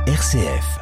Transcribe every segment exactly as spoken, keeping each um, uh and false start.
R C F.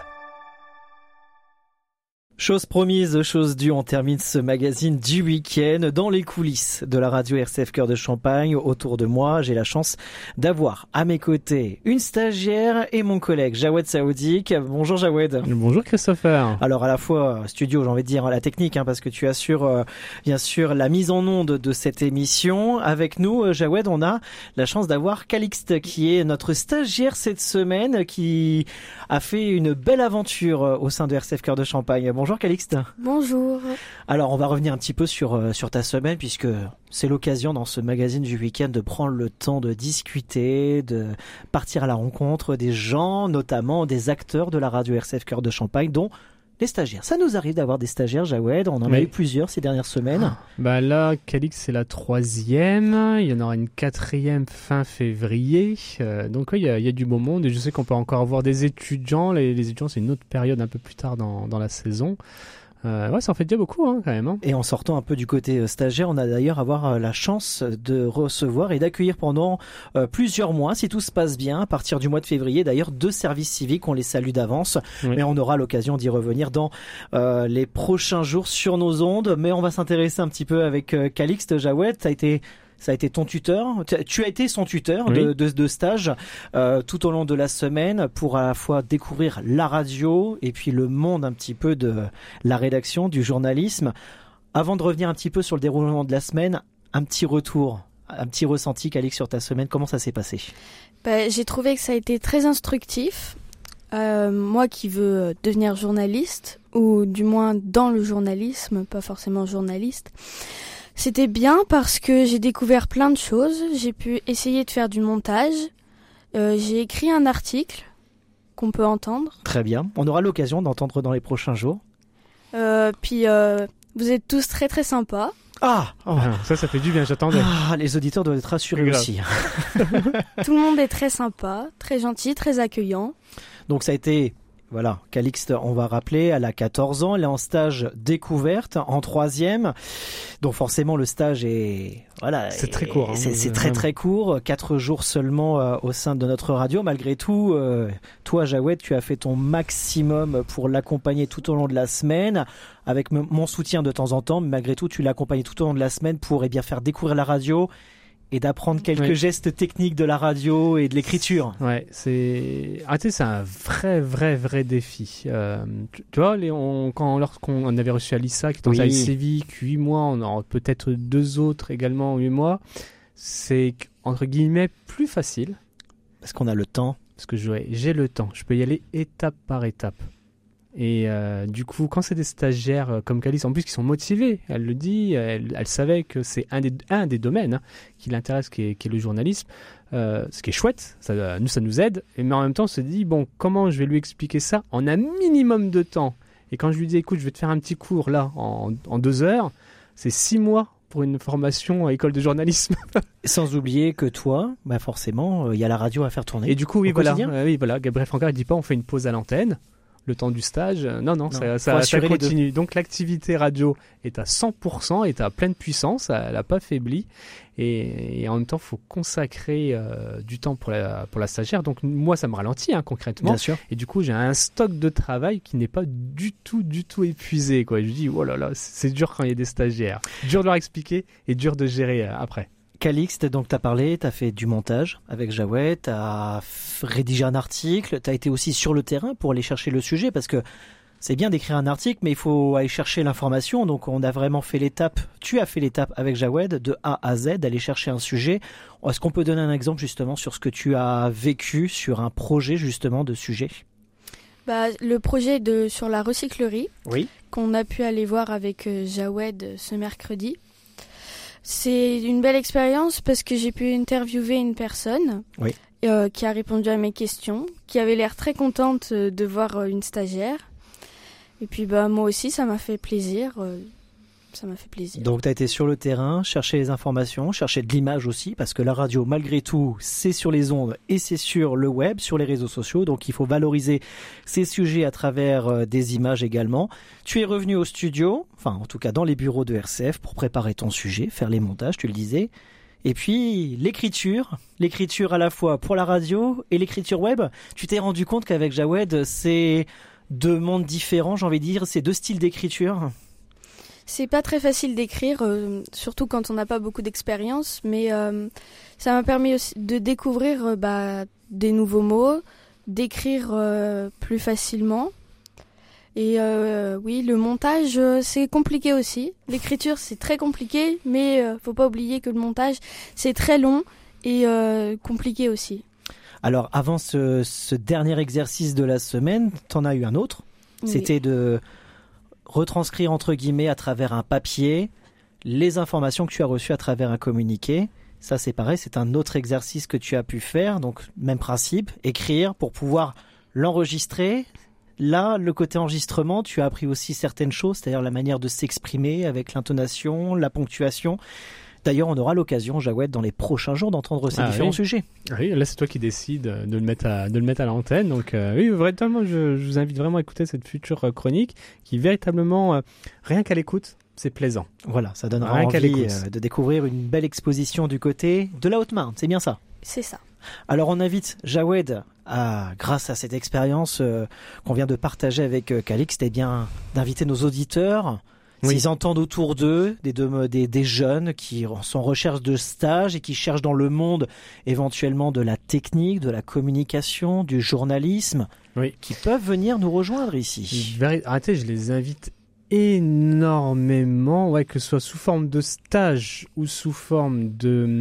Chose promise, chose due, on termine ce magazine du week-end dans les coulisses de la radio R C F Cœur de Champagne. Autour de moi, j'ai la chance d'avoir à mes côtés une stagiaire et mon collègue Jawed Saoudik. Bonjour Jawed. Bonjour Christopher. Alors à la fois studio, j'ai envie de dire la technique, hein, parce que tu assures euh, bien sûr la mise en onde de cette émission. Avec nous, Jawed, on a la chance d'avoir Calixte qui est notre stagiaire cette semaine, qui a fait une belle aventure au sein de R C F Cœur de Champagne. Bonjour Calixte. Bonjour. Alors on va revenir un petit peu sur, euh, sur ta semaine, puisque c'est l'occasion dans ce magazine du week-end de prendre le temps de discuter, de partir à la rencontre des gens, notamment des acteurs de la radio R C F Cœur de Champagne, dont les stagiaires. Ça nous arrive d'avoir des stagiaires, Jawed, on en oui. a eu plusieurs ces dernières semaines. Ah, bah là, Calix c'est la troisième, il y en aura une quatrième fin février, euh, donc oui, il y, a, il y a du beau monde, et je sais qu'on peut encore avoir des étudiants, les, les étudiants c'est une autre période un peu plus tard dans, dans la saison. Euh, ouais, ça en fait déjà beaucoup hein, quand même. Hein. Et en sortant un peu du côté stagiaire, on a d'ailleurs avoir la chance de recevoir et d'accueillir pendant euh, plusieurs mois, si tout se passe bien, à partir du mois de février, d'ailleurs deux services civiques, on les salue d'avance, oui. Mais on aura l'occasion d'y revenir dans euh, les prochains jours sur nos ondes. Mais on va s'intéresser un petit peu avec euh, Calixte. Jawed, ça a été... Ça a été ton tuteur. Tu as été son tuteur oui. de, de, de stage euh, tout au long de la semaine pour à la fois découvrir la radio et puis le monde un petit peu de la rédaction, du journalisme. Avant de revenir un petit peu sur le déroulement de la semaine, un petit retour, un petit ressenti, Calix, sur ta semaine. Comment ça s'est passé ? Bah, j'ai trouvé que ça a été très instructif. Euh, moi qui veux devenir journaliste, ou du moins dans le journalisme, pas forcément journaliste, c'était bien parce que j'ai découvert plein de choses. J'ai pu essayer de faire du montage. Euh, j'ai écrit un article qu'on peut entendre. Très bien. On aura l'occasion d'entendre dans les prochains jours. Euh, puis, euh, vous êtes tous très très sympas. Ah, oh. ah Ça, ça fait du bien, j'attendais. Ah, les auditeurs doivent être rassurés aussi. Tout le monde est très sympa, très gentil, très accueillant. Donc ça a été... Voilà, Calixte, on va rappeler, elle a quatorze ans, elle est en stage découverte, en troisième. Donc forcément, le stage est... Voilà, c'est très court. Hein, c'est, c'est très très court, quatre jours seulement euh, au sein de notre radio. Malgré tout, euh, toi, Jawed, tu as fait ton maximum pour l'accompagner tout au long de la semaine, avec m- mon soutien de temps en temps. Mais malgré tout, tu l'as accompagné tout au long de la semaine pour eh bien, faire découvrir la radio et d'apprendre quelques oui. gestes techniques de la radio et de l'écriture. Ouais, c'est... Ah, tu sais, c'est un vrai, vrai, vrai défi. Euh, tu, tu vois, les, on, quand, lorsqu'on avait reçu Alissa, qui était en service oui. civique, huit mois, on en a peut-être deux autres également, huit mois, c'est, entre guillemets, plus facile. Parce qu'on a le temps. Parce que j'ai, j'ai le temps. Je peux y aller étape par étape. Et euh, du coup, quand c'est des stagiaires euh, comme Calix, en plus qui sont motivés, elle le dit, elle, elle savait que c'est un des, un des domaines hein, qui l'intéresse, qui est, qui est le journalisme, euh, ce qui est chouette, ça, nous ça nous aide, et, mais en même temps on se dit, bon, comment je vais lui expliquer ça en un minimum de temps. Et quand je lui dis, écoute, je vais te faire un petit cours là, en, en deux heures, c'est six mois pour une formation à école de journalisme. Sans oublier que toi, bah forcément, il euh, y a la radio à faire tourner. Et du coup, oui, voilà, euh, oui, voilà, Gabriel Francard, il dit pas, on fait une pause à l'antenne. Le temps du stage, non, non, non ça, ça, ça continue. Donc l'activité radio est à cent pour cent, est à pleine puissance, elle n'a pas faibli. Et, et en même temps, il faut consacrer euh, du temps pour la, pour la stagiaire. Donc moi, ça me ralentit hein, concrètement. Bien sûr. Et du coup, j'ai un stock de travail qui n'est pas du tout, du tout épuisé. Quoi. Je dis, oh là là, c'est dur quand il y a des stagiaires. Dur de leur expliquer et dur de gérer euh, après. Calixte, donc tu as parlé, tu as fait du montage avec Jawed, tu as rédigé un article, tu as été aussi sur le terrain pour aller chercher le sujet, parce que c'est bien d'écrire un article, mais il faut aller chercher l'information. Donc on a vraiment fait l'étape, tu as fait l'étape avec Jawed de A à Z, d'aller chercher un sujet. Est-ce qu'on peut donner un exemple justement sur ce que tu as vécu sur un projet justement de sujet ? Bah, le projet de, sur la recyclerie, oui. qu'on a pu aller voir avec euh, Jawed ce mercredi. C'est une belle expérience parce que j'ai pu interviewer une personne oui. euh, qui a répondu à mes questions, qui avait l'air très contente de voir une stagiaire. Et puis bah, moi aussi, ça m'a fait plaisir. Euh, ça m'a fait plaisir. Donc tu as été sur le terrain, chercher les informations, chercher de l'image aussi, parce que la radio, malgré tout, c'est sur les ondes et c'est sur le web, sur les réseaux sociaux. Donc il faut valoriser ces sujets à travers euh, des images également. Tu es revenu au studio, enfin en tout cas dans les bureaux de R C F pour préparer ton sujet, faire les montages, tu le disais. Et puis l'écriture, l'écriture à la fois pour la radio et l'écriture web. Tu t'es rendu compte qu'avec Jawed, c'est deux mondes différents, j'ai envie de dire, c'est deux styles d'écriture. C'est pas très facile d'écrire, euh, surtout quand on n'a pas beaucoup d'expérience, mais euh, ça m'a permis aussi de découvrir euh, bah, des nouveaux mots, d'écrire euh, plus facilement. Et euh, oui, le montage, euh, c'est compliqué aussi. L'écriture, c'est très compliqué, mais euh, faut pas oublier que le montage, c'est très long et euh, compliqué aussi. Alors, avant ce, ce dernier exercice de la semaine, t'en as eu un autre. Oui. C'était de retranscrire, entre guillemets, à travers un papier, les informations que tu as reçues à travers un communiqué. Ça, c'est pareil, c'est un autre exercice que tu as pu faire. Donc, même principe, écrire pour pouvoir l'enregistrer. Là, le côté enregistrement, tu as appris aussi certaines choses, c'est-à-dire la manière de s'exprimer avec l'intonation, la ponctuation. D'ailleurs, on aura l'occasion, Jawed, dans les prochains jours, d'entendre ces ah, différents oui. sujets. Oui, là, c'est toi qui décides de le mettre à, de le mettre à l'antenne. Donc, euh, oui, véritablement, je, je vous invite vraiment à écouter cette future euh, chronique qui, véritablement, euh, rien qu'à l'écoute, c'est plaisant. Voilà, ça donnera rien envie euh, de découvrir une belle exposition du côté de la Haute-Marne. C'est bien ça? C'est ça. Alors, on invite Jawed, à, grâce à cette expérience euh, qu'on vient de partager avec euh, Calixte, eh bien, d'inviter nos auditeurs. Oui. S'ils entendent autour d'eux des, des, des jeunes qui sont en recherche de stage et qui cherchent dans le monde éventuellement de la technique, de la communication, du journalisme, oui. qui peuvent venir nous rejoindre ici. Arrêtez, je les invite énormément, ouais, que ce soit sous forme de stage ou sous forme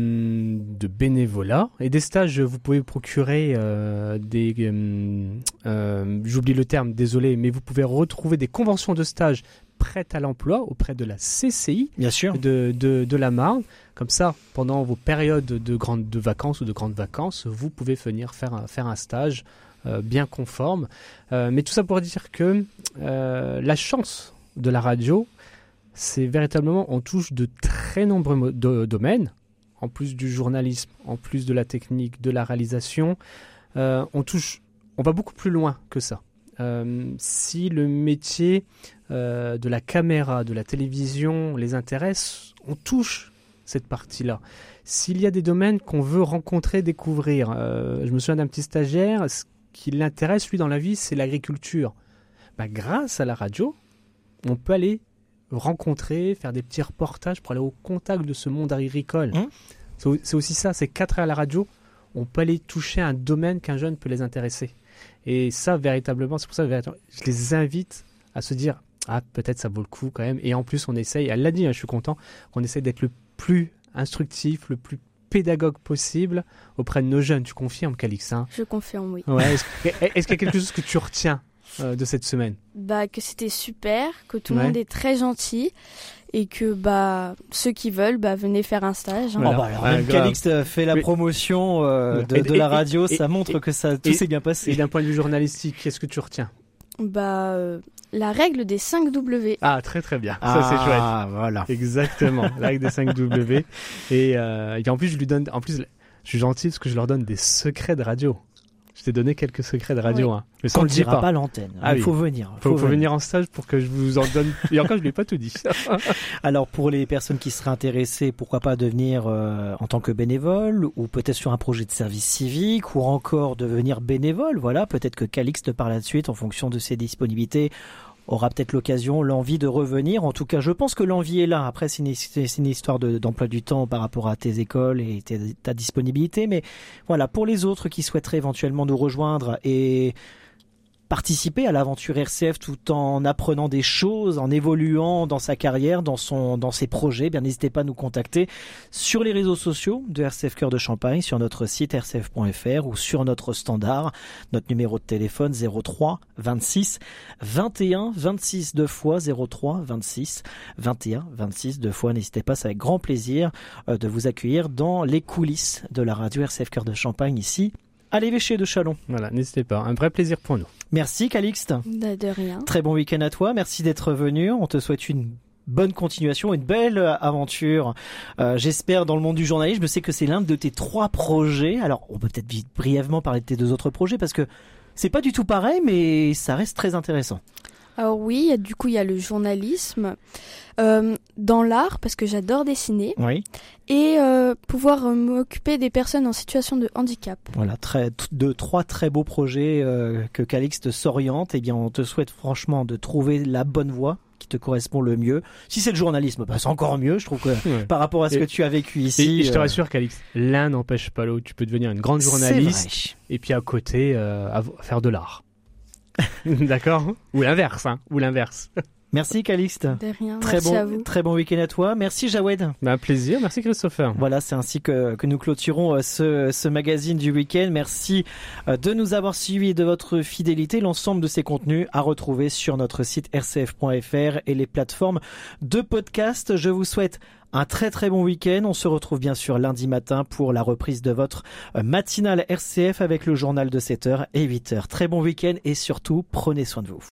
de, de bénévolat. Et des stages, vous pouvez procurer euh, des... Euh, euh, j'oublie le terme, désolé, mais vous pouvez retrouver des conventions de stage prête à l'emploi auprès de la C C I. Bien sûr. De, de, de la Marne. Comme ça, pendant vos périodes de, grandes, de vacances ou de grandes vacances, vous pouvez venir faire un, faire un stage euh, bien conforme. Euh, mais tout ça pour dire que euh, la chance de la radio, c'est véritablement, on touche de très nombreux mo- de, domaines, en plus du journalisme, en plus de la technique, de la réalisation. Euh, on touche, on va beaucoup plus loin que ça. Euh, si le métier euh, de la caméra, de la télévision les intéresse, on touche cette partie-là. S'il y a des domaines qu'on veut rencontrer, découvrir, euh, je me souviens d'un petit stagiaire, ce qui l'intéresse lui dans la vie, c'est l'agriculture. Bah, grâce à la radio, on peut aller rencontrer, faire des petits reportages pour aller au contact de ce monde agricole. Mmh. C'est, c'est aussi ça, c'est qu'à travers la radio, on peut aller toucher un domaine qu'un jeune peut les intéresser. Et ça, véritablement, c'est pour ça que je les invite à se dire « Ah, peut-être ça vaut le coup quand même ». Et en plus, on essaye, elle l'a dit, hein, je suis content, on essaye d'être le plus instructif, le plus pédagogue possible auprès de nos jeunes. Tu confirmes, Calixte, hein? Je confirme, oui. Ouais, est-ce, est-ce qu'il y a quelque chose que tu retiens euh, de cette semaine? Bah, que c'était super, que tout le ouais. monde est très gentil. Et que bah ceux qui veulent bah venez faire un stage. Hein. Voilà. Oh bah alors, même Calixte fait la promotion euh, de, et, de la radio, et, ça et, montre et, que ça tout et, s'est bien passé. Et d'un point de vue journalistique, qu'est-ce que tu retiens? Bah euh, la règle des cinq W. Ah très très bien, ah, ça c'est chouette. Ah voilà. Exactement, la règle des cinq W. Et, euh, et en plus je lui donne, en plus je suis gentil parce que je leur donne des secrets de radio. Je t'ai donné quelques secrets de radio. Oui. Hein. Mais ça, on ne le dira pas, pas à l'antenne. Ah, il oui. faut venir. Il faut, faut, faut venir. venir en stage pour que je vous en donne. Et encore, je ne l'ai pas tout dit. Alors, pour les personnes qui seraient intéressées, pourquoi pas devenir euh, en tant que bénévole ou peut-être sur un projet de service civique ou encore devenir bénévole. Voilà, peut-être que Calixte par la suite, en fonction de ses disponibilités, aura peut-être l'occasion, l'envie de revenir. En tout cas, je pense que l'envie est là. Après, c'est une, c'est une histoire de, d'emploi du temps par rapport à tes écoles et tes, ta disponibilité. Mais voilà, pour les autres qui souhaiteraient éventuellement nous rejoindre et participer à l'aventure R C F tout en apprenant des choses, en évoluant dans sa carrière, dans son, dans ses projets, bien n'hésitez pas à nous contacter sur les réseaux sociaux de R C F Cœur de Champagne, sur notre site r c f point f r ou sur notre standard, notre numéro de téléphone zéro trois vingt-six vingt et un vingt-six deux fois zéro trois vingt-six vingt et un vingt-six deux fois. N'hésitez pas, c'est avec grand plaisir de vous accueillir dans les coulisses de la radio R C F Cœur de Champagne ici à l'évêché de Châlons. Voilà, n'hésitez pas, un vrai plaisir pour nous. Merci Calixte. De, de rien. Très bon week-end à toi, merci d'être venu. On te souhaite une bonne continuation, une belle aventure. Euh, j'espère dans le monde du journalisme. Je sais que c'est l'un de tes trois projets. Alors, on peut peut-être brièvement parler de tes deux autres projets parce que c'est pas du tout pareil, mais ça reste très intéressant. Alors oui, du coup il y a le journalisme, euh, dans l'art parce que j'adore dessiner, oui. et euh, pouvoir euh, m'occuper des personnes en situation de handicap. Voilà, très, deux, trois très beaux projets euh, que Calixte s'oriente. Eh bien, on te souhaite franchement de trouver la bonne voie qui te correspond le mieux. Si c'est le journalisme, bah, c'est encore mieux, je trouve que ouais. par rapport à ce et, que tu as vécu ici. Et, et je te rassure, Calixte, l'un n'empêche pas l'autre. Tu peux devenir une grande journaliste et puis à côté euh, à faire de l'art. D'accord ? Ou l'inverse, hein, ou l'inverse. Merci Calixte. De rien, très merci bon, à vous. Très bon week-end à toi. Merci Jawed. Bah, un plaisir, merci Christopher. Voilà, c'est ainsi que, que nous clôturons ce, ce magazine du week-end. Merci de nous avoir suivis et de votre fidélité. L'ensemble de ces contenus à retrouver sur notre site r c f point f r et les plateformes de podcast. Je vous souhaite un très très bon week-end. On se retrouve bien sûr lundi matin pour la reprise de votre matinale R C F avec le journal de sept heures et huit heures. Très bon week-end et surtout, prenez soin de vous.